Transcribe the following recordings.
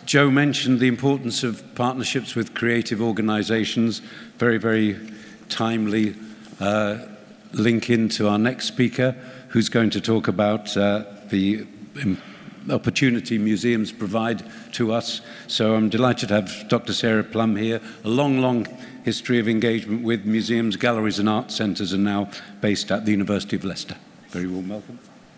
Joe mentioned the importance of partnerships with creative organisations. Very, very timely link into our next speaker, who's going to talk about the opportunity museums provide to us. So I'm delighted to have Dr. Sarah Plum here. A long history of engagement with museums, galleries and art centres, and now based at the University of Leicester. Very warm welcome.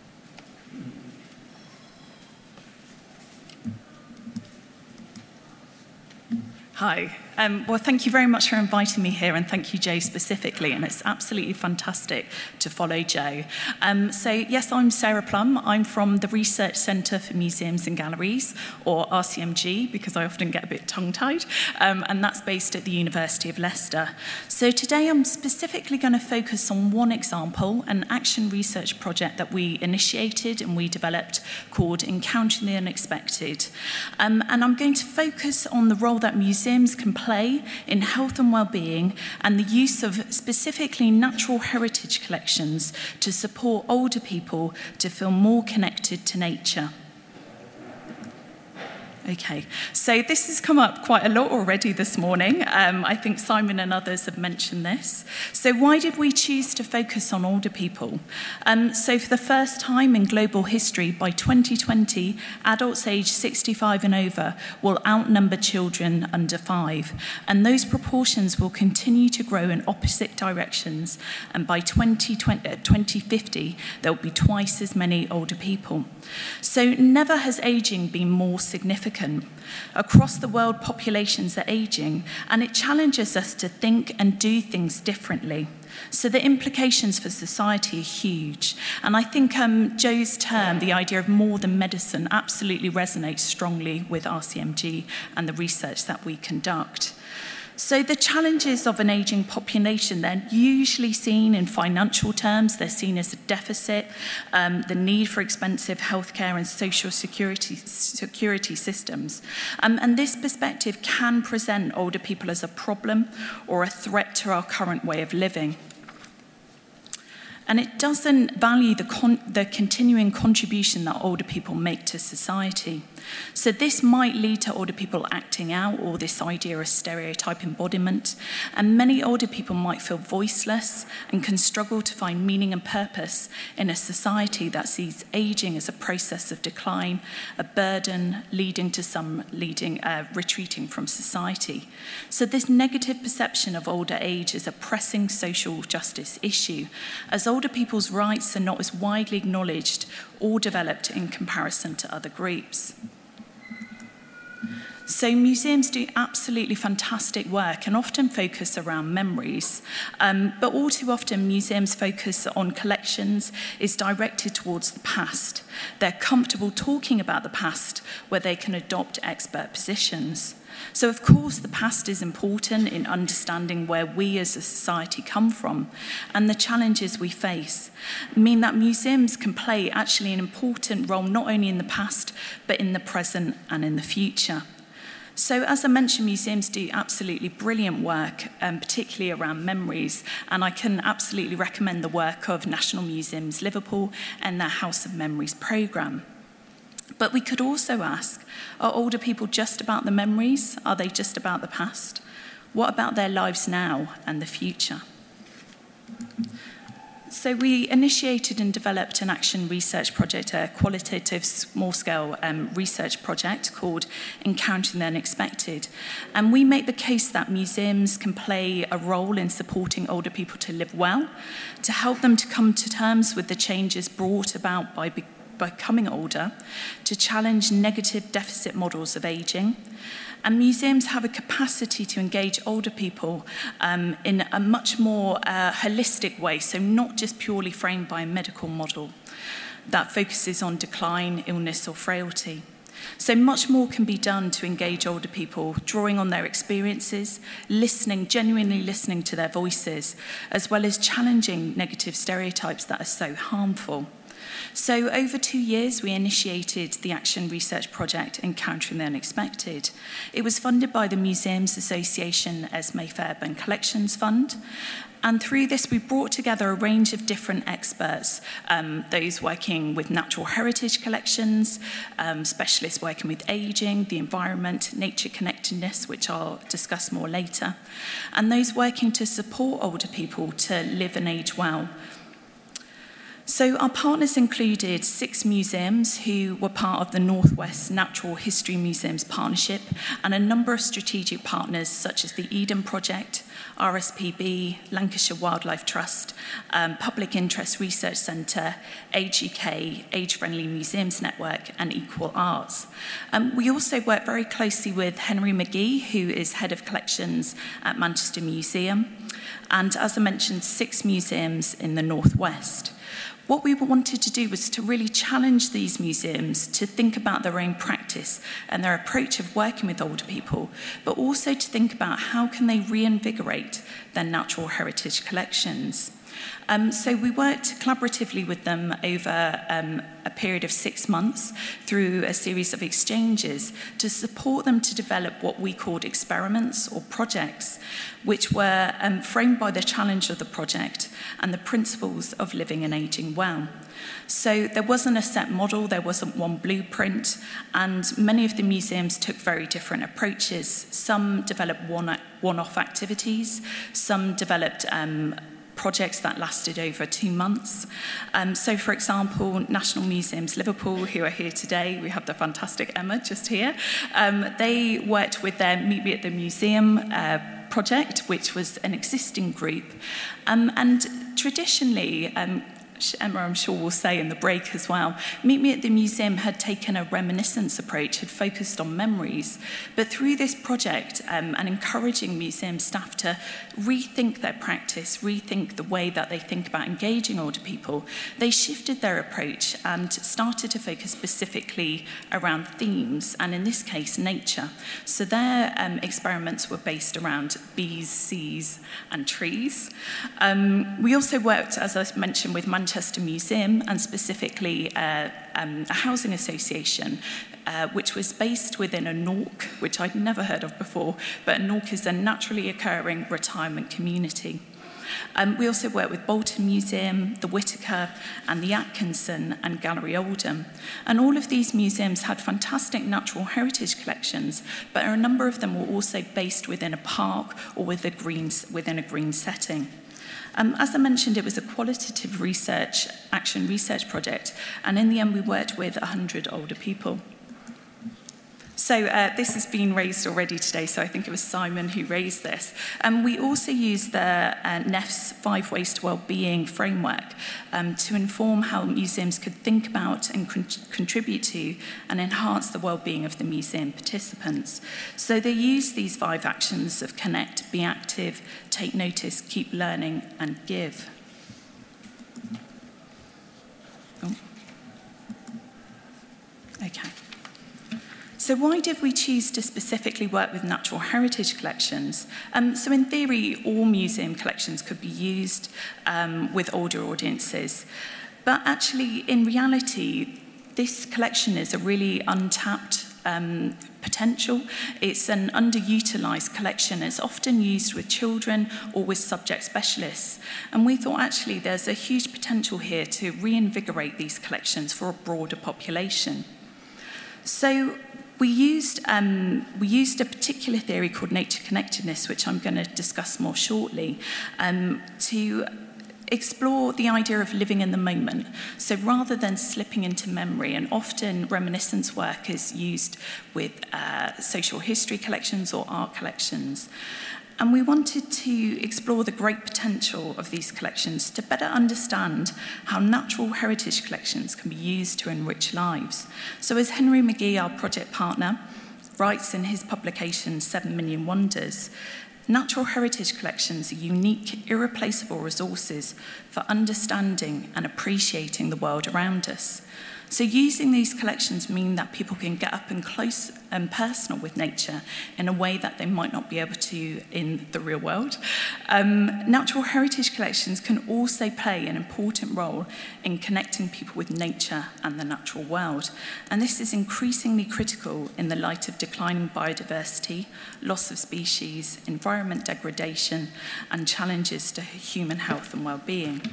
Hi. Well, thank you very much for inviting me here, and thank you, Joe, specifically, and it's absolutely fantastic to follow Joe. So, yes, I'm Sarah Plum. I'm from the Research Centre for Museums and Galleries, or RCMG, because I often get a bit tongue-tied, and that's based at the University of Leicester. So today I'm specifically going to focus on one example, an action research project that we initiated and we developed called Encountering the Unexpected. And I'm going to focus on the role that museums can play in health and well-being, and the use of specifically natural heritage collections to support older people to feel more connected to nature. Okay, so this has come up quite a lot already this morning. I think Simon and others have mentioned this. So why did we choose to focus on older people? So for the first time in global history, by 2020, adults aged 65 and over will outnumber children under 5. And those proportions will continue to grow in opposite directions. And by 2050, there will be twice as many older people. So never has aging been more significant. Across the world, populations are aging, and it challenges us to think and do things differently. So the implications for society are huge. And I think Joe's term, the idea of more than medicine, absolutely resonates strongly with RCMG and the research that we conduct. So the challenges of an aging population, they're usually seen in financial terms. They're seen as a deficit, the need for expensive healthcare and social security systems. And this perspective can present older people as a problem or a threat to our current way of living. And it doesn't value the continuing contribution that older people make to society. So this might lead to older people acting out, or this idea of stereotype embodiment. And many older people might feel voiceless and can struggle to find meaning and purpose in a society that sees aging as a process of decline, a burden, leading to some retreating from society. So this negative perception of older age is a pressing social justice issue, as older people's rights are not as widely acknowledged or developed in comparison to other groups. So museums do absolutely fantastic work and often focus around memories. But all too often, museums' focus on collections is directed towards the past. They're comfortable talking about the past where they can adopt expert positions. So, of course, the past is important in understanding where we as a society come from, and the challenges we face mean that museums can play actually an important role not only in the past, but in the present and in the future. So, as I mentioned, museums do absolutely brilliant work, particularly around memories, and I can absolutely recommend the work of National Museums Liverpool and their House of Memories programme. But we could also ask, are older people just about the memories? Are they just about the past? What about their lives now and the future? So we initiated and developed an action research project, a qualitative small-scale research project called Encountering the Unexpected. And we make the case that museums can play a role in supporting older people to live well, to help them to come to terms with the changes brought about by becoming older, to challenge negative deficit models of aging. And museums have a capacity to engage older people in a much more holistic way, so not just purely framed by a medical model that focuses on decline, illness, or frailty. So much more can be done to engage older people, drawing on their experiences, listening, genuinely listening to their voices, as well as challenging negative stereotypes that are so harmful. So over 2 years, we initiated the Action Research Project Encountering the Unexpected. It was funded by the Museums Association Esme Fairbairn Collections Fund. And through this, we brought together a range of different experts, those working with natural heritage collections, specialists working with ageing, the environment, nature connectedness, which I'll discuss more later, and those working to support older people to live and age well. So our partners included 6 museums who were part of the Northwest Natural History Museums Partnership, and a number of strategic partners such as the Eden Project, RSPB, Lancashire Wildlife Trust, Public Interest Research Centre, Age UK, Age Friendly Museums Network, and Equal Arts. We also work very closely with Henry McGee, who is Head of Collections at Manchester Museum, and as I mentioned, 6 museums in the Northwest. What we wanted to do was to really challenge these museums to think about their own practice and their approach of working with older people, but also to think about how can they reinvigorate their natural heritage collections. So we worked collaboratively with them over a period of 6 months through a series of exchanges to support them to develop what we called experiments or projects, which were framed by the challenge of the project and the principles of living and aging well. So there wasn't a set model, there wasn't one blueprint, and many of the museums took very different approaches. Some developed one-off activities, some developed projects that lasted over 2 months. So, for example, National Museums Liverpool, who are here today, we have the fantastic Emma just here, they worked with their Meet Me at the Museum project, which was an existing group. And traditionally, Emma, I'm sure, will say in the break as well, Meet Me at the Museum had taken a reminiscence approach, had focused on memories. But through this project and encouraging museum staff to rethink their practice, rethink the way that they think about engaging older people, they shifted their approach and started to focus specifically around themes, and in this case, nature. So their experiments were based around bees, seas, and trees. We also worked, as I mentioned, with Manchester Museum, and specifically a housing association, which was based within a NORC, which I'd never heard of before, but a NORC is a naturally occurring retirement community. We also work with Bolton Museum, the Whitaker, and the Atkinson and Gallery Oldham. And all of these museums had fantastic natural heritage collections, but a number of them were also based within a park or within a green setting. As I mentioned, it was a qualitative action research project, and in the end we worked with 100 older people. So this has been raised already today, so I think it was Simon who raised this. We also used the NEF's 5 Ways to Wellbeing framework to inform how museums could think about and contribute to and enhance the wellbeing of the museum participants. So they used these 5 actions of connect, be active, take notice, keep learning, and give. Oh. Okay. So why did we choose to specifically work with natural heritage collections? So in theory, all museum collections could be used with older audiences. But actually, in reality, this collection is a really untapped potential. It's an underutilised collection. It's often used with children or with subject specialists. And we thought actually there's a huge potential here to reinvigorate these collections for a broader population. So we used a particular theory called nature connectedness, which I'm going to discuss more shortly, to explore the idea of living in the moment. So rather than slipping into memory, and often reminiscence work is used with social history collections or art collections. And we wanted to explore the great potential of these collections to better understand how natural heritage collections can be used to enrich lives. So as Henry McGee, our project partner, writes in his publication 7 Million Wonders, natural heritage collections are unique, irreplaceable resources for understanding and appreciating the world around us. So using these collections mean that people can get up and close and personal with nature in a way that they might not be able to in the real world. Natural heritage collections can also play an important role in connecting people with nature and the natural world. And this is increasingly critical in the light of declining biodiversity, loss of species, environment degradation, and challenges to human health and well-being.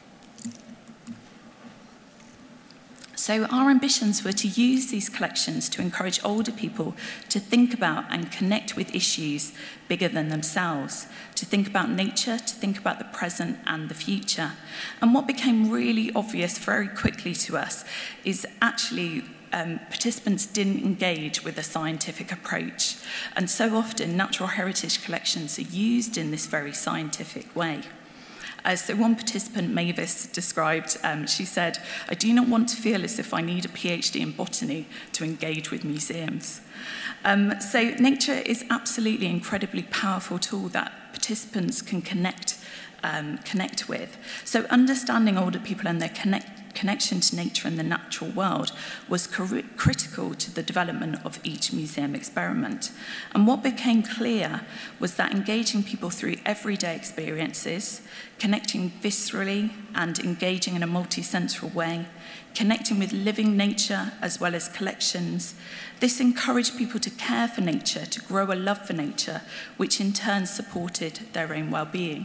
So our ambitions were to use these collections to encourage older people to think about and connect with issues bigger than themselves, to think about nature, to think about the present and the future. And what became really obvious very quickly to us is actually participants didn't engage with a scientific approach. And so often natural heritage collections are used in this very scientific way. So one participant, Mavis, described, she said, "I do not want to feel as if I need a PhD in botany to engage with museums." So nature is absolutely an incredibly powerful tool that participants can connect with. So understanding older people and their connection to nature and the natural world was critical to the development of each museum experiment. And what became clear was that engaging people through everyday experiences, connecting viscerally and engaging in a multisensory way, connecting with living nature as well as collections, this encouraged people to care for nature, to grow a love for nature, which in turn supported their own well-being.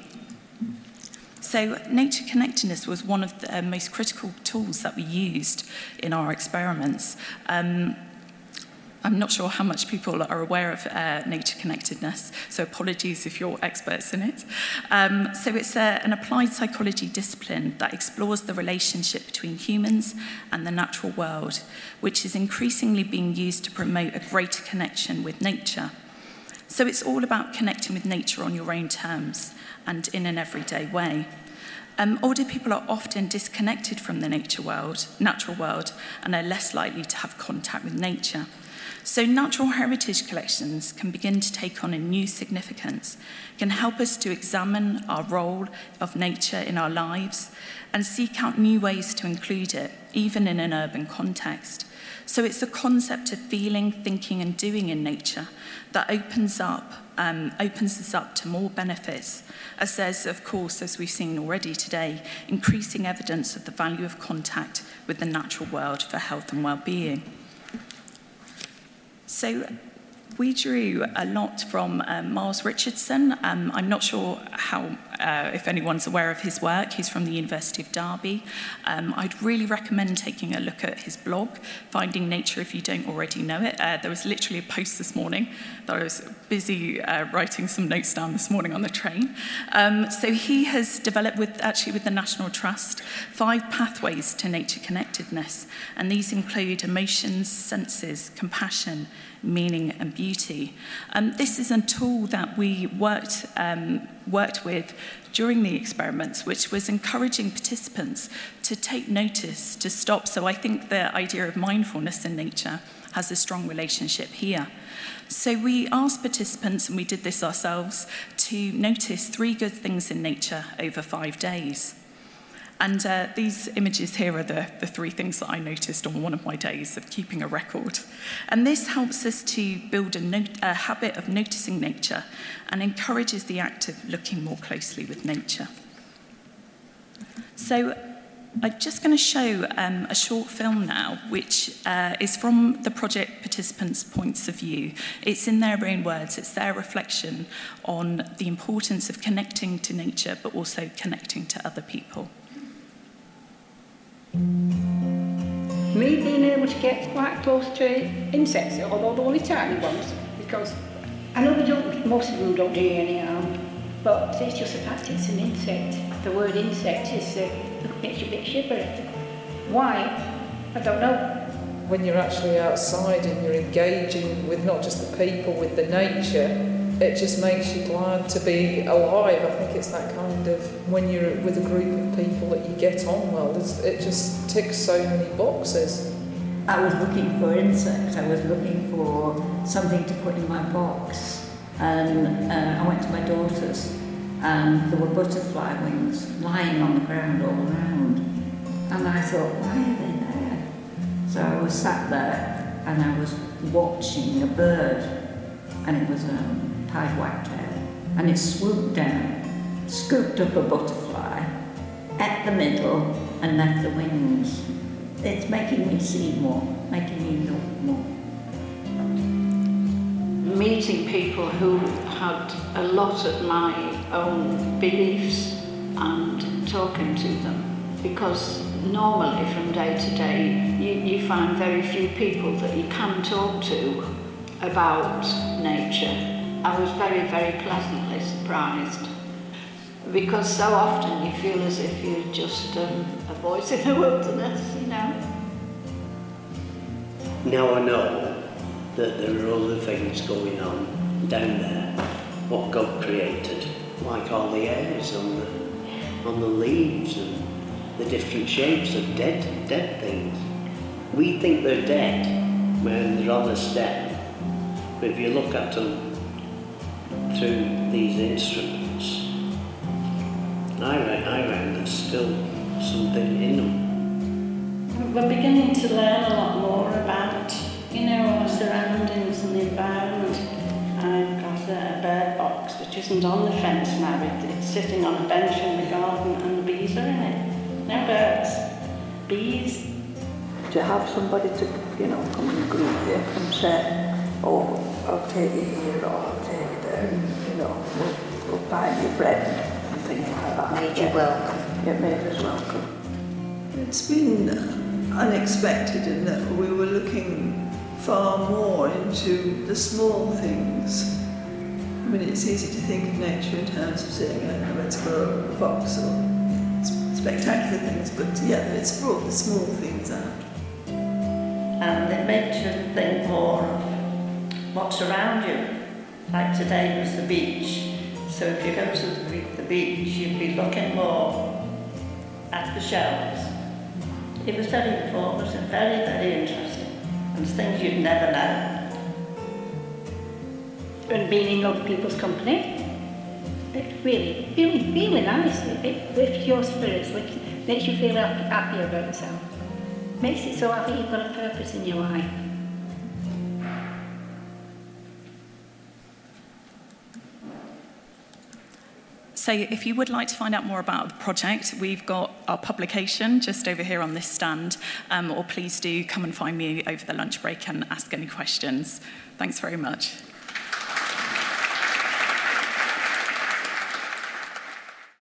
So nature connectedness was one of the most critical tools that we used in our experiments. I'm not sure how much people are aware of nature connectedness, so apologies if you're experts in it. So it's an applied psychology discipline that explores the relationship between humans and the natural world, which is increasingly being used to promote a greater connection with nature. So it's all about connecting with nature on your own terms and in an everyday way. Older people are often disconnected from the natural world, and are less likely to have contact with nature. So natural heritage collections can begin to take on a new significance, can help us to examine our role of nature in our lives and seek out new ways to include it, even in an urban context. So it's a concept of feeling, thinking and doing in nature that opens us up to more benefits, as there's, of course, as we've seen already today, increasing evidence of the value of contact with the natural world for health and well-being. So we drew a lot from Miles Richardson. I'm not sure if anyone's aware of his work. He's from the University of Derby. I'd really recommend taking a look at his blog, Finding Nature, if you don't already know it. There was literally a post this morning that I was busy writing some notes down this morning on the train. So he has developed with the National Trust 5 pathways to nature connectedness, and these include emotions, senses, compassion, meaning and beauty. This is a tool that we worked with during the experiments, which was encouraging participants to take notice, to stop. So I think the idea of mindfulness in nature has a strong relationship here. So we asked participants, and we did this ourselves, to notice 3 good things in nature over 5 days. And these images here are the 3 things that I noticed on one of my days of keeping a record. And this helps us to build a habit of noticing nature and encourages the act of looking more closely with nature. So I'm just going to show a short film now, which is from the project participants' points of view. It's in their own words. It's their reflection on the importance of connecting to nature, but also connecting to other people. Me being able to get quite close to insects, although they're only tiny ones, because I know most of them don't do you any harm, but it's just the fact it's an insect. The word insect makes you a bit shivery. Why? I don't know. When you're actually outside and you're engaging with not just the people, with the nature, it just makes you glad to be alive. I think it's that kind of, when you're with a group of people that you get on well, it just ticks so many boxes. I was looking for insects, I was looking for something to put in my box, and I went to my daughter's and there were butterfly wings lying on the ground all around, and I thought, why are they there? So I was sat there and I was watching a bird, and it was a pied wagtail, and it swooped down, scooped up a butterfly, at the middle, and left the wings. It's making me see more, making me look more. Meeting people who had a lot of my own beliefs and talking to them, because normally from day to day you find very few people that you can talk to about nature. I was very, very pleasantly surprised, because so often you feel as if you're just a voice in the wilderness, you know. Now I know that there are other things going on down there, what God created, like all the hairs on the leaves and the different shapes of dead things. We think they're dead when they're on a stem, but if you look at them through these instruments, I reckon there's still something in them. We're beginning to learn a lot more about, you know, our surroundings and the environment. I've got a bird box which isn't on the fence now. It's sitting on a bench in the garden, and the bees are in it. No birds, bees. To have somebody to, you know, come and greet you and say, oh, I'll take you here, or I'll take you there, and, you know, we'll buy you bread and things like that. Made you welcome. It made us welcome. It's been unexpected in that we were looking far more into the small things. I mean, it's easy to think of nature in terms of seeing a red squirrel or a fox or spectacular things, but yeah, it's brought the small things out. And it makes you think more of what's around you. Like today was the beach, so if you go to the beach, you'd be looking more at the shells. It was very informative, very, very interesting, and things you'd never know. And being in other people's company, it's really nice. It lifts your spirits, makes you feel happier about yourself. Makes it so happy you've got a purpose in your life. So if you would like to find out more about the project, we've got our publication just over here on this stand, or please do come and find me over the lunch break and ask any questions. Thanks very much.